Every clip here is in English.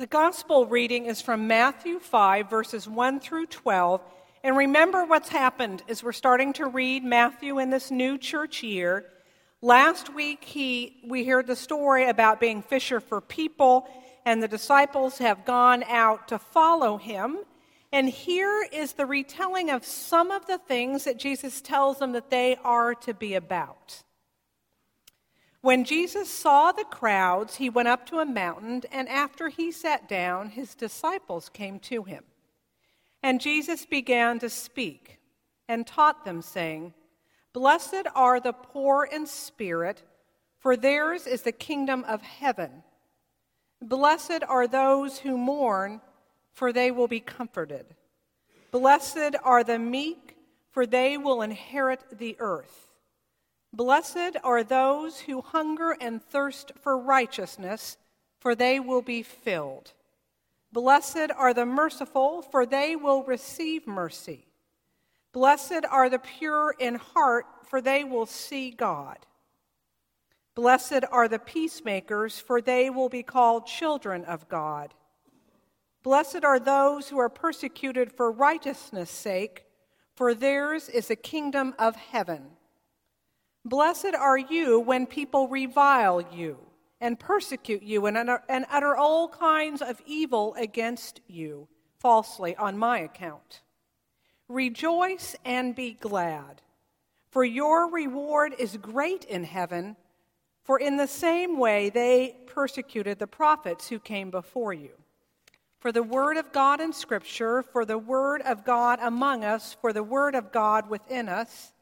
The gospel reading is from Matthew 5, verses 1 through 12. And remember what's happened as we're starting to read Matthew in this new church year. Last week, we heard the story about being fisher for people, and the disciples have gone out to follow him. And here is the retelling of some of the things that Jesus tells them that they are to be about. When Jesus saw the crowds, he went up to a mountain, and after he sat down, his disciples came to him. And Jesus began to speak and taught them, saying, "Blessed are the poor in spirit, for theirs is the kingdom of heaven. Blessed are those who mourn, for they will be comforted. Blessed are the meek, for they will inherit the earth. Blessed are those who hunger and thirst for righteousness, for they will be filled. Blessed are the merciful, for they will receive mercy. Blessed are the pure in heart, for they will see God. Blessed are the peacemakers, for they will be called children of God. Blessed are those who are persecuted for righteousness' sake, for theirs is the kingdom of heaven. Blessed are you when people revile you and persecute you and utter all kinds of evil against you falsely on my account. Rejoice and be glad, for your reward is great in heaven, for in the same way they persecuted the prophets who came before you. For the word of God in Scripture, for the word of God among us, for the word of God within us."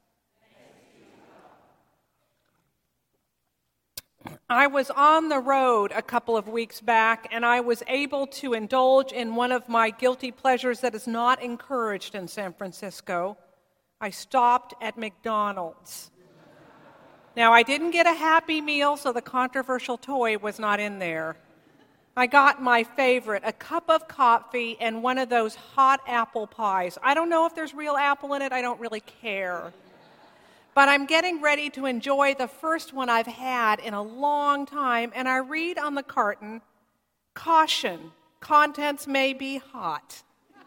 I was on the road a couple of weeks back, and I was able to indulge in one of my guilty pleasures that is not encouraged in San Francisco. I stopped at McDonald's. Now, I didn't get a Happy Meal, so the controversial toy was not in there. I got my favorite, a cup of coffee and one of those hot apple pies. I don't know if there's real apple in it. I don't really care. But I'm getting ready to enjoy the first one I've had in a long time, and I read on the carton, "Caution, contents may be hot."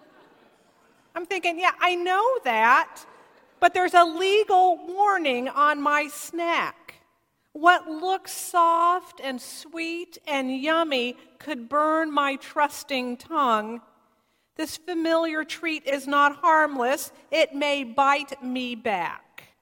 I'm thinking, yeah, I know that, but there's a legal warning on my snack. What looks soft and sweet and yummy could burn my trusting tongue. This familiar treat is not harmless. It may bite me back.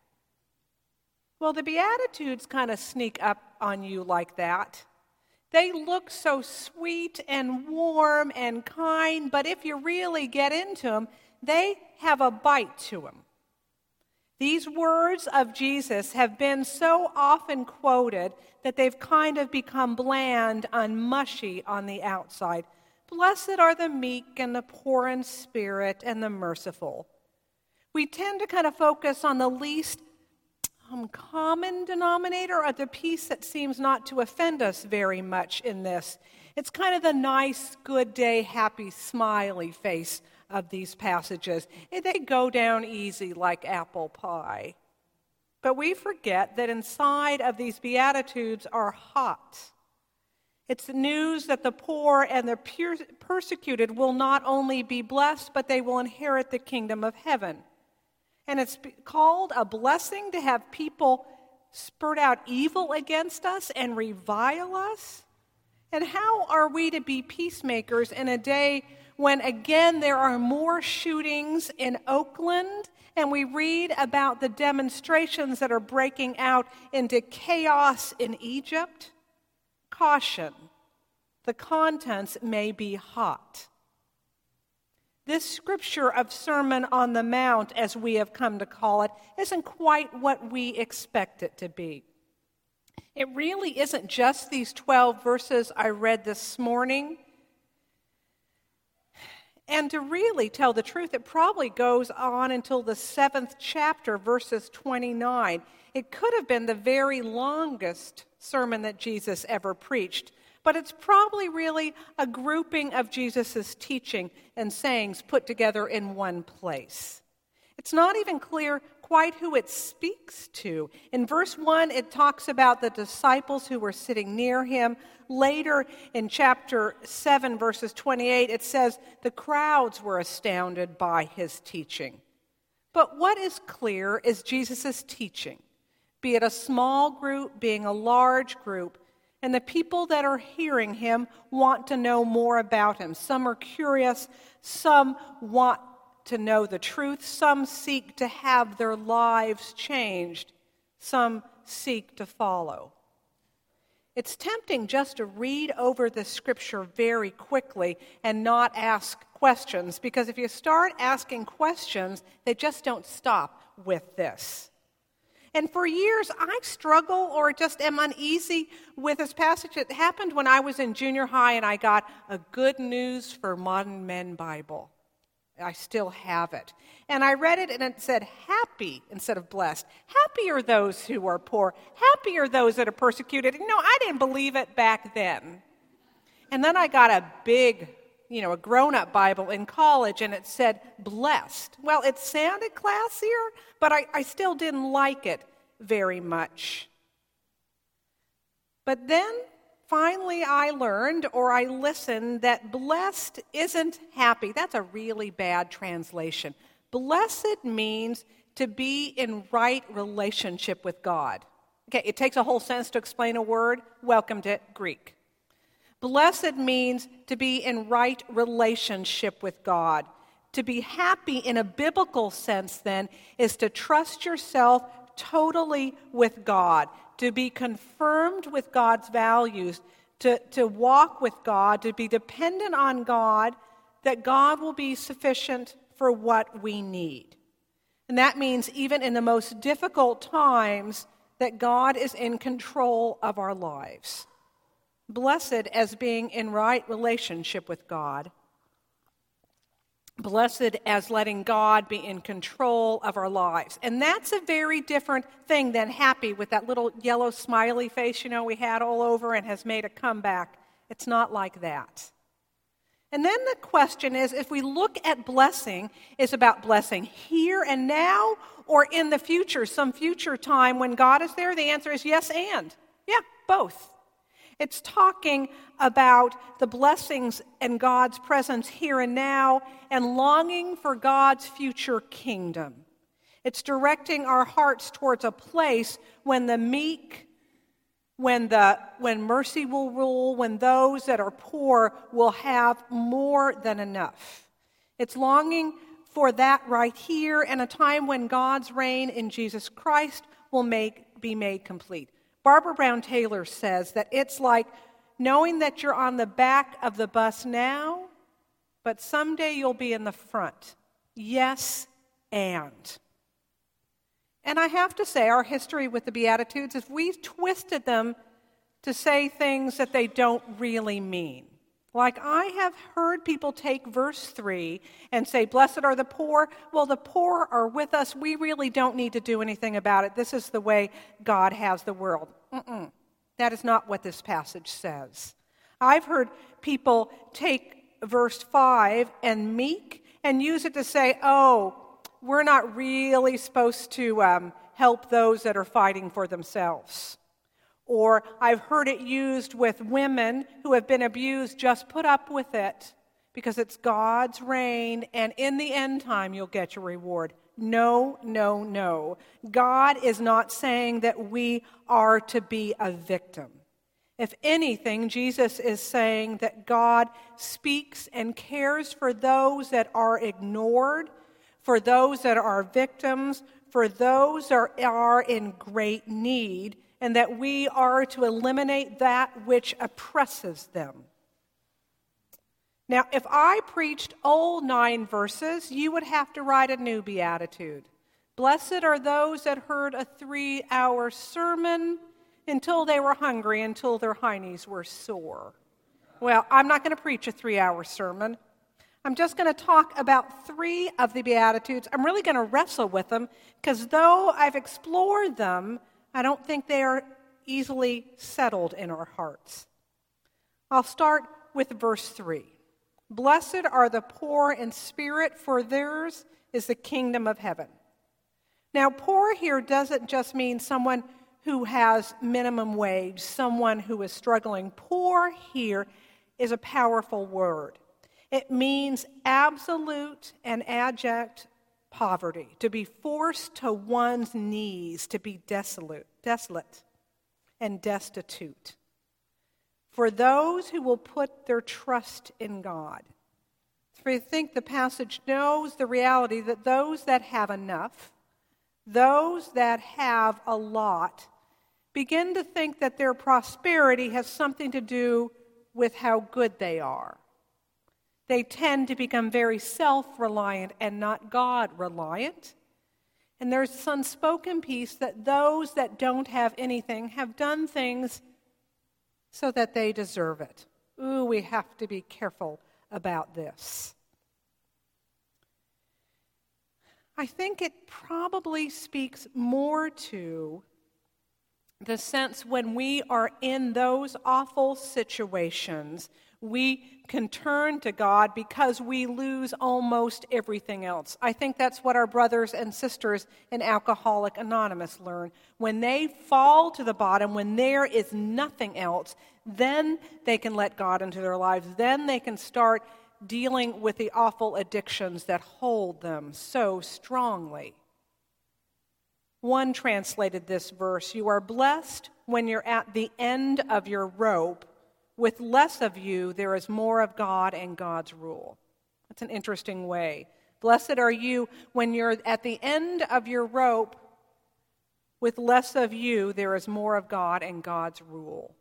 Well, the Beatitudes kind of sneak up on you like that. They look so sweet and warm and kind, but if you really get into them, they have a bite to them. These words of Jesus have been so often quoted that they've kind of become bland and mushy on the outside. Blessed are the meek and the poor in spirit and the merciful. We tend to kind of focus on the least common denominator, or the piece that seems not to offend us very much in this. It's kind of the nice, good day, happy, smiley face of these passages. They go down easy like apple pie. But we forget that inside of these Beatitudes are hot. It's the news that the poor and the persecuted will not only be blessed, but they will inherit the kingdom of heaven. And it's called a blessing to have people spurt out evil against us and revile us. And how are we to be peacemakers in a day when, again, there are more shootings in Oakland, and we read about the demonstrations that are breaking out into chaos in Egypt? Caution, the contents may be hot. This scripture of Sermon on the Mount, as we have come to call it, isn't quite what we expect it to be. It really isn't just these 12 verses I read this morning. And to really tell the truth, it probably goes on until the 7th chapter, verses 29. It could have been the very longest sermon that Jesus ever preached. But it's probably really a grouping of Jesus' teaching and sayings put together in one place. It's not even clear quite who it speaks to. In verse 1, it talks about the disciples who were sitting near him. Later in chapter 7, verses 28, it says the crowds were astounded by his teaching. But what is clear is Jesus' teaching, be it a small group, being a large group, and the people that are hearing him want to know more about him. Some are curious, some want to know the truth, some seek to have their lives changed, some seek to follow. It's tempting just to read over the scripture very quickly and not ask questions, because if you start asking questions, they just don't stop with this. And for years, I struggle or just am uneasy with this passage. It happened when I was in junior high and I got a Good News for Modern Men Bible. I still have it. And I read it and it said happy instead of blessed. Happy are those who are poor. Happy are those that are persecuted. I didn't believe it back then. And then I got a big, a grown-up Bible in college, and it said blessed. Well, it sounded classier, but I still didn't like it very much. But then finally I learned, or I listened, that blessed isn't happy. That's a really bad translation. Blessed means to be in right relationship with God. Okay, it takes a whole sentence to explain a word. Welcome to Greek. Blessed means to be in right relationship with God. To be happy in a biblical sense, then, is to trust yourself totally with God, to be confirmed with God's values, to walk with God, to be dependent on God, that God will be sufficient for what we need. And that means even in the most difficult times, that God is in control of our lives. Blessed as being in right relationship with God. Blessed as letting God be in control of our lives. And that's a very different thing than happy with that little yellow smiley face, we had all over and has made a comeback. It's not like that. And then the question is, if we look at blessing, is about blessing here and now or in the future, some future time when God is there? The answer is yes and. Yeah, both. It's talking about the blessings and God's presence here and now and longing for God's future kingdom. It's directing our hearts towards a place when the meek, when mercy will rule, when those that are poor will have more than enough. It's longing for that right here and a time when God's reign in Jesus Christ will be made complete. Barbara Brown Taylor says that it's like knowing that you're on the back of the bus now, but someday you'll be in the front. Yes, and. And I have to say, our history with the Beatitudes is we've twisted them to say things that they don't really mean. Like I have heard people take verse 3 and say, blessed are the poor. Well, the poor are with us. We really don't need to do anything about it. This is the way God has the world. That is not what this passage says. I've heard people take verse 5 and meek and use it to say, we're not really supposed to help those that are fighting for themselves. Or I've heard it used with women who have been abused, just put up with it because it's God's reign, and in the end time you'll get your reward. No, no, no. God is not saying that we are to be a victim. If anything, Jesus is saying that God speaks and cares for those that are ignored, for those that are victims, for those that are in great need, and that we are to eliminate that which oppresses them. Now, if I preached all 9 verses, you would have to write a new beatitude. Blessed are those that heard a 3-hour sermon until they were hungry, until their heinies were sore. Well, I'm not going to preach a 3-hour sermon. I'm just going to talk about 3 of the Beatitudes. I'm really going to wrestle with them because though I've explored them, I don't think they are easily settled in our hearts. I'll start with verse 3. Blessed are the poor in spirit, for theirs is the kingdom of heaven. Now, poor here doesn't just mean someone who has minimum wage, someone who is struggling. Poor here is a powerful word. It means absolute and abject poverty, to be forced to one's knees, to be desolate and destitute. For those who will put their trust in God. For I think the passage knows the reality that those that have enough, those that have a lot, begin to think that their prosperity has something to do with how good they are. They tend to become very self-reliant and not God-reliant. And there's this unspoken piece that those that don't have anything have done things so that they deserve it. Ooh, we have to be careful about this. I think it probably speaks more to the sense when we are in those awful situations, we can turn to God because we lose almost everything else. I think that's what our brothers and sisters in Alcoholics Anonymous learn. When they fall to the bottom, when there is nothing else, then they can let God into their lives. Then they can start dealing with the awful addictions that hold them so strongly. One translated this verse, "You are blessed when you're at the end of your rope. With less of you, there is more of God and God's rule." That's an interesting way. Blessed are you when you're at the end of your rope. With less of you, there is more of God and God's rule.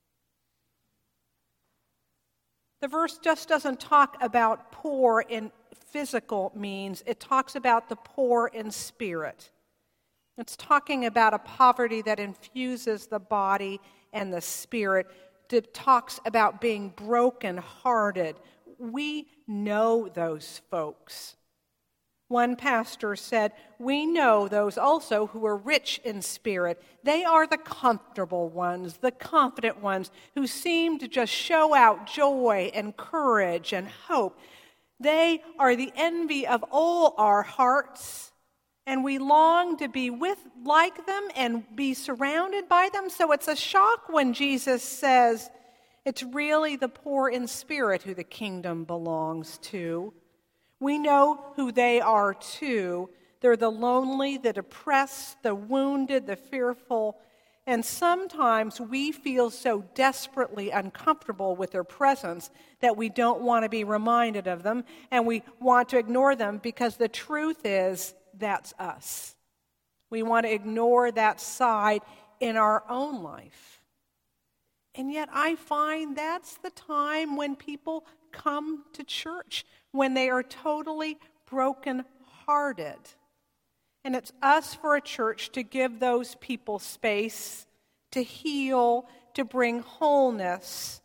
The verse just doesn't talk about poor in physical means. It talks about the poor in spirit. It's talking about a poverty that infuses the body and the spirit. It talks about being brokenhearted. We know those folks. One pastor said, "We know those also who are rich in spirit. They are the comfortable ones, the confident ones, who seem to just show out joy and courage and hope. They are the envy of all our hearts, and we long to be like them and be surrounded by them." So it's a shock when Jesus says it's really the poor in spirit who the kingdom belongs to. We know who they are too. They're the lonely, the depressed, the wounded, the fearful. And sometimes we feel so desperately uncomfortable with their presence that we don't want to be reminded of them, and we want to ignore them because the truth is that's us. We want to ignore that side in our own life. And yet I find that's the time when people come to church, when they are totally brokenhearted. And it's us for a church to give those people space to heal, to bring wholeness.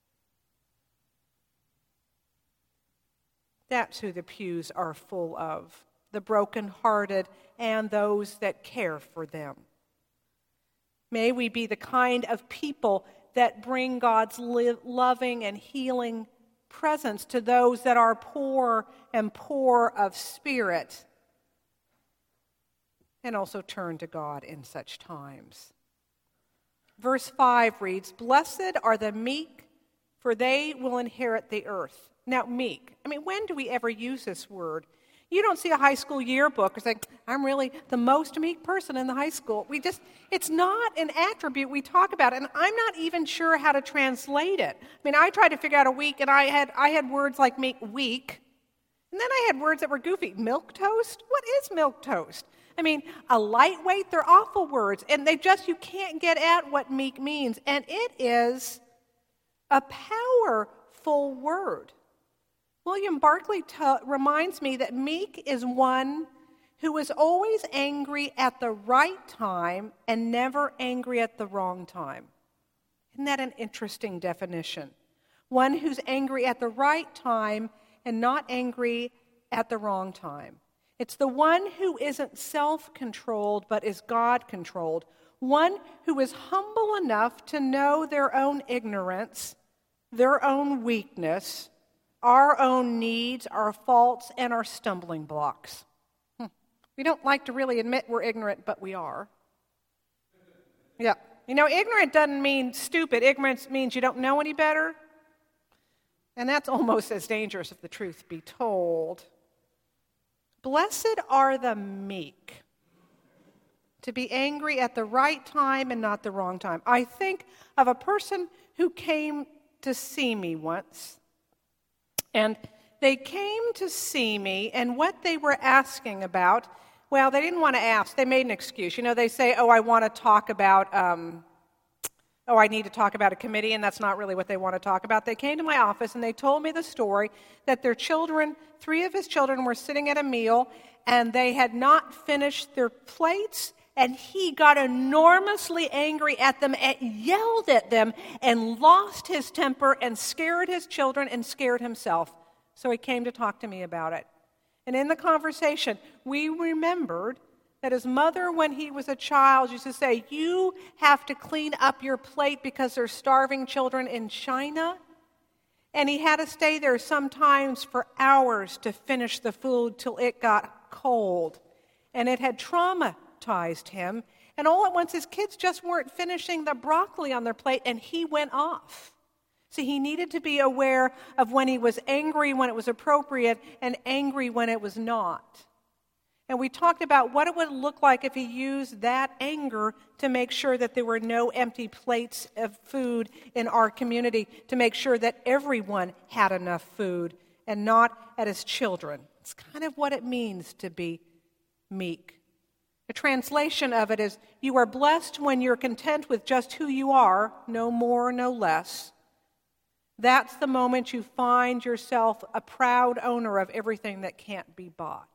That's who the pews are full of, the brokenhearted and those that care for them. May we be the kind of people that bring God's loving and healing presence to those that are poor and poor of spirit, and also turn to God in such times. Verse 5 reads, "Blessed are the meek, for they will inherit the earth." Now, meek. When do we ever use this word? You don't see a high school yearbook and say, "I'm really the most meek person in the high school." It's not an attribute we talk about, and I'm not even sure how to translate it. I tried to figure out a week, and I had words like meek, weak, and then I had words that were goofy. Milk toast? What is milk toast? A lightweight, they're awful words, and you can't get at what meek means, and it is a powerful word. William Barclay reminds me that meek is one who is always angry at the right time and never angry at the wrong time. Isn't that an interesting definition? One who's angry at the right time and not angry at the wrong time. It's the one who isn't self-controlled but is God-controlled. One who is humble enough to know their own ignorance, their own weakness, our own needs, our faults, and our stumbling blocks. We don't like to really admit we're ignorant, but we are. Yeah. Ignorant doesn't mean stupid. Ignorance means you don't know any better. And that's almost as dangerous if the truth be told. Blessed are the meek, to be angry at the right time and not the wrong time. I think of a person who came to see me once. And they came to see me, and what they were asking about, well, they didn't want to ask. They made an excuse. They say, I want to talk about, I need to talk about a committee, and that's not really what they want to talk about. They came to my office, and they told me the story that their children, 3 of his children, were sitting at a meal, and they had not finished their plates, and he got enormously angry at them and yelled at them and lost his temper and scared his children and scared himself. So he came to talk to me about it. And in the conversation, we remembered that his mother, when he was a child, used to say, you have to clean up your plate because there's starving children in China. And he had to stay there sometimes for hours to finish the food till it got cold. And it had traumatized him. And all at once, his kids just weren't finishing the broccoli on their plate, and he went off. See, he needed to be aware of when he was angry when it was appropriate and angry when it was not. And we talked about what it would look like if he used that anger to make sure that there were no empty plates of food in our community, to make sure that everyone had enough food and not at his children. It's kind of what it means to be meek. A translation of it is, you are blessed when you're content with just who you are, no more, no less. That's the moment you find yourself a proud owner of everything that can't be bought.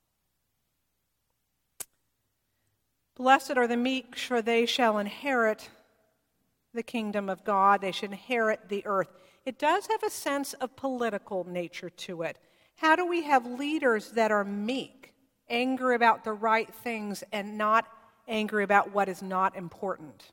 Blessed are the meek, for they shall inherit the kingdom of God. They should inherit the earth. It does have a sense of political nature to it. How do we have leaders that are meek, angry about the right things and not angry about what is not important?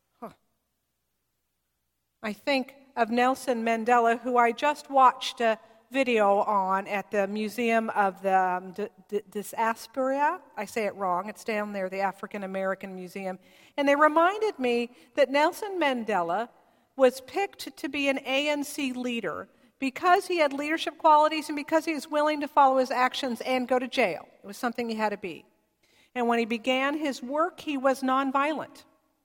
I think of Nelson Mandela, who I just watched a video on at the Museum of the Diaspora. I say it wrong. It's down there, the African American Museum. And they reminded me that Nelson Mandela was picked to be an ANC leader because he had leadership qualities and because he was willing to follow his actions and go to jail. It was something he had to be. And when he began his work, he was nonviolent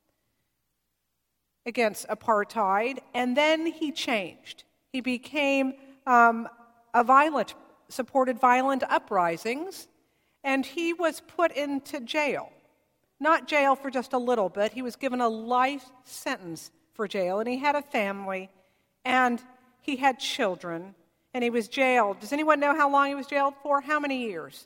apartheid, and then he changed. He became supported violent uprisings, and he was put into jail. Not jail for just a little bit. He was given a life sentence for jail, and he had a family, and he had children, and he was jailed. Does anyone know how long he was jailed for? How many years?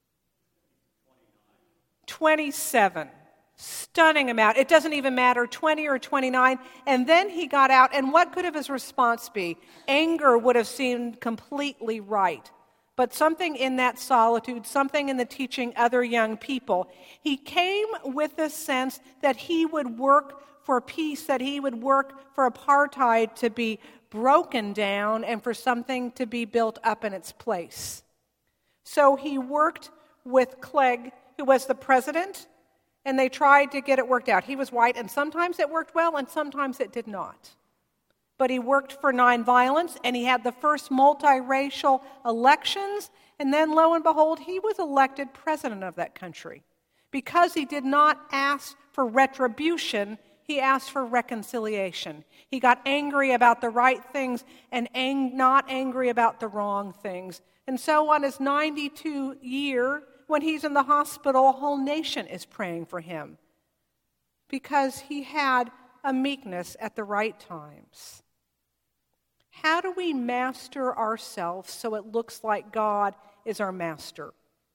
27. Stunning amount. It doesn't even matter, 20 or 29. And then he got out, and what could have his response be? Anger would have seemed completely right. But something in that solitude, something in the teaching other young people, he came with the sense that he would work for peace, that he would work for apartheid to be broken down and for something to be built up in its place. So he worked with Clegg, who was the president, and they tried to get it worked out. He was white, and sometimes it worked well, and sometimes it did not. But he worked for nonviolence, and he had the first multiracial elections, and then, lo and behold, he was elected president of that country. Because he did not ask for retribution, he asked for reconciliation. He got angry about the right things and not angry about the wrong things. And so on his 92 year, when he's in the hospital, a whole nation is praying for him because he had a meekness at the right times. How do we master ourselves so it looks like God is our master?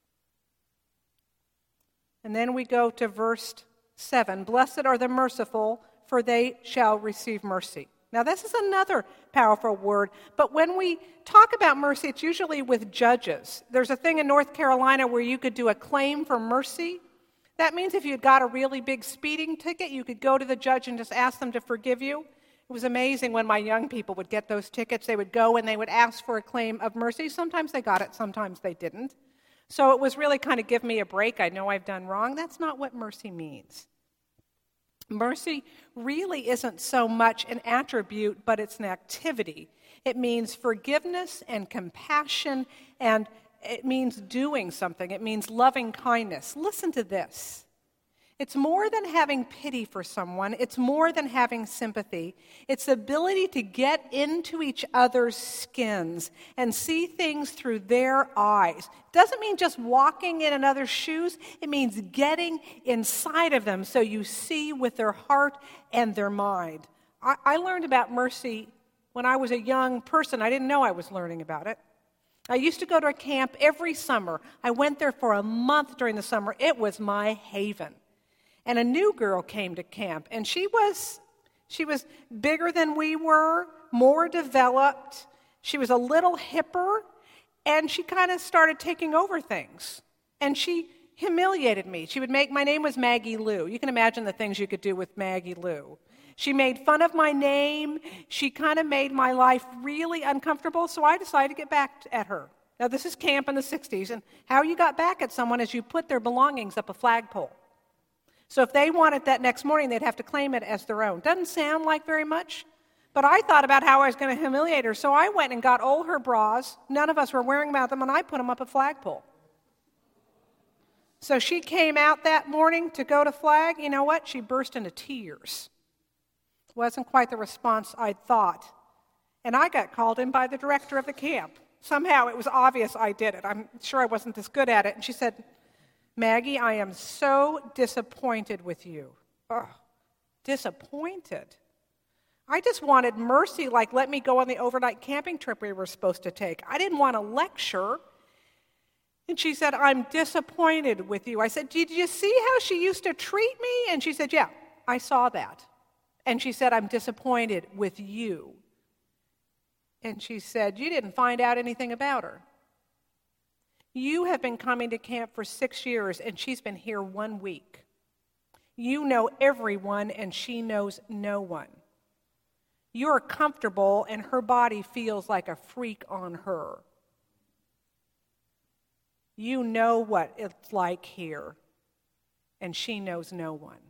And then we go to verse 7. Blessed are the merciful, for they shall receive mercy. Now, this is another powerful word, but when we talk about mercy, it's usually with judges. There's a thing in North Carolina where you could do a claim for mercy. That means if you'd got a really big speeding ticket, you could go to the judge and just ask them to forgive you. It was amazing when my young people would get those tickets. They would go and they would ask for a claim of mercy. Sometimes they got it, sometimes they didn't. So it was really kind of give me a break. I know I've done wrong. That's not what mercy means. Mercy really isn't so much an attribute, but it's an activity. It means forgiveness and compassion, and it means doing something. It means loving kindness. Listen to this. It's more than having pity for someone. It's more than having sympathy. It's the ability to get into each other's skins and see things through their eyes. It doesn't mean just walking in another's shoes. It means getting inside of them so you see with their heart and their mind. I learned about mercy when I was a young person. I didn't know I was learning about it. I used to go to a camp every summer. I went there for a month during the summer. It was my haven. And a new girl came to camp, and she was bigger than we were, more developed. She was a little hipper, and she kind of started taking over things. And she humiliated me. She would my name was Maggie Lou. You can imagine the things you could do with Maggie Lou. She made fun of my name. She kind of made my life really uncomfortable, so I decided to get back at her. Now, this is camp in the 60s, and how you got back at someone is you put their belongings up a flagpole. So if they want it that next morning, they'd have to claim it as their own. Doesn't sound like very much, but I thought about how I was going to humiliate her. So I went and got all her bras. None of us were wearing them, and I put them up a flagpole. So she came out that morning to go to flag. You know what? She burst into tears. It wasn't quite the response I'd thought. And I got called in by the director of the camp. Somehow it was obvious I did it. I'm sure I wasn't this good at it. And she said, Maggie, I am so disappointed with you. Oh, disappointed? I just wanted mercy, like let me go on the overnight camping trip we were supposed to take. I didn't want a lecture. And she said, I'm disappointed with you. I said, did you see how she used to treat me? And she said, yeah, I saw that. And she said, I'm disappointed with you. And she said, you didn't find out anything about her. You have been coming to camp for 6 years, and she's been here 1 week. You know everyone, and she knows no one. You're comfortable, and her body feels like a freak on her. You know what it's like here, and she knows no one.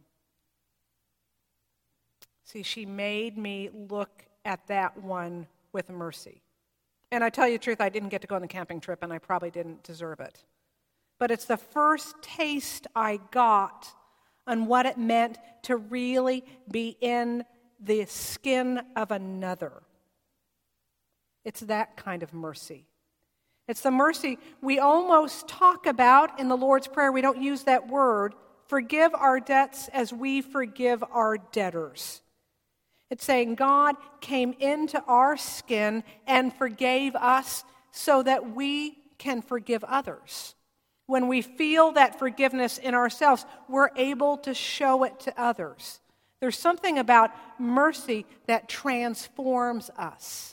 See, she made me look at that one with mercy. And I tell you the truth, I didn't get to go on the camping trip, and I probably didn't deserve it. But it's the first taste I got on what it meant to really be in the skin of another. It's that kind of mercy. It's the mercy we almost talk about in the Lord's Prayer. We don't use that word. Forgive our debts as we forgive our debtors. It's saying God came into our skin and forgave us so that we can forgive others. When we feel that forgiveness in ourselves, we're able to show it to others. There's something about mercy that transforms us.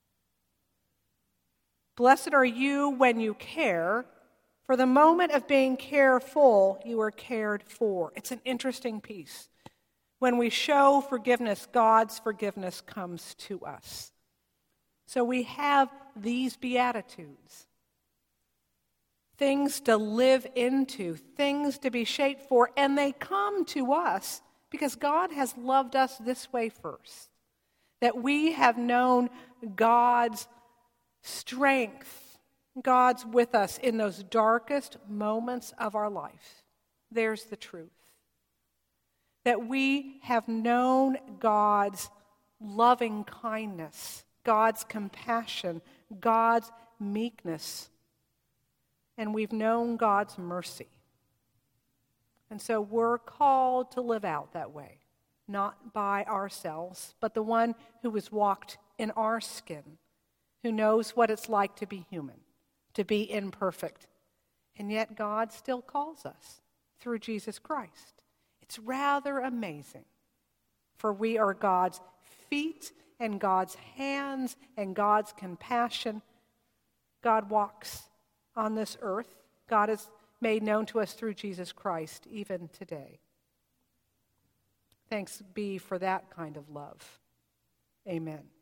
Blessed are you when you care. For the moment of being careful, you are cared for. It's an interesting piece. When we show forgiveness, God's forgiveness comes to us. So we have these Beatitudes. Things to live into, things to be shaped for, and they come to us because God has loved us this way first. That we have known God's strength. God's with us in those darkest moments of our life. There's the truth. That we have known God's loving kindness, God's compassion, God's meekness, and we've known God's mercy. And so we're called to live out that way, not by ourselves, but the one who has walked in our skin, who knows what it's like to be human, to be imperfect, and yet God still calls us through Jesus Christ. It's rather amazing, for we are God's feet and God's hands and God's compassion. God walks on this earth. God is made known to us through Jesus Christ even today. Thanks be for that kind of love. Amen.